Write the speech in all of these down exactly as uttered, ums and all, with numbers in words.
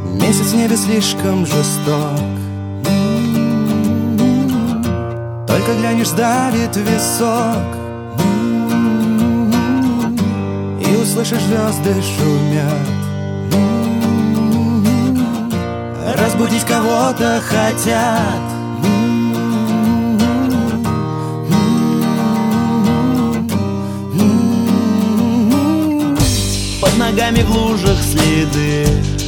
Месяц в небе слишком жесток. Только глянешь, сдавит висок, и услышишь, звезды шумят. Разбудить кого-то хотят. Под ногами в лужах следы,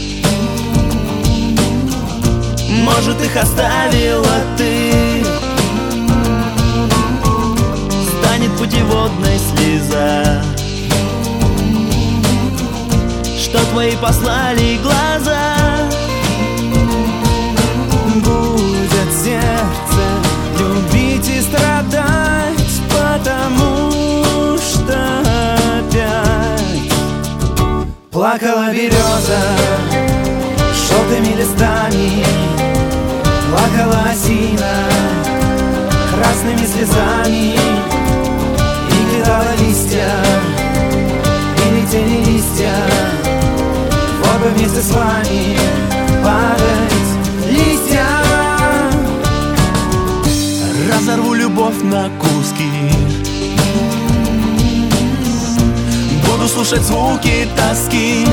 может, их оставила ты. Станет путеводной слеза, что твои послали глаза. Будет сердце любить и страдать, потому что опять плакала береза желтыми листами, плакала осина красными слезами, и кидала листья, и летели листья. Вот бы вместе с вами падать листья. Разорву любовь на куски, буду слушать звуки тоски.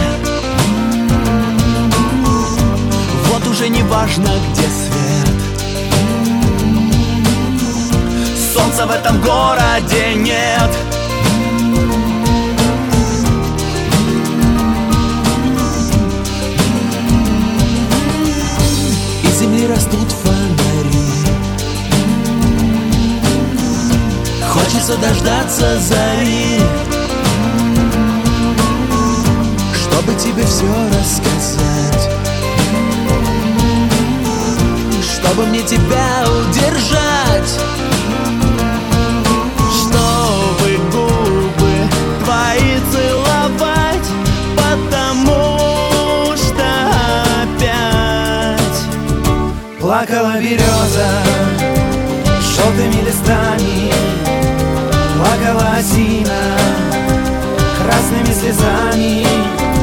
Вот уже не важно, где свет, солнца в этом городе нет. Из земли растут фонари, хочется дождаться зари, чтобы тебе все рассказать, чтобы мне тебя удержать, чтобы губы твои целовать, потому что опять плакала береза желтыми листами, плакала осина красными слезами,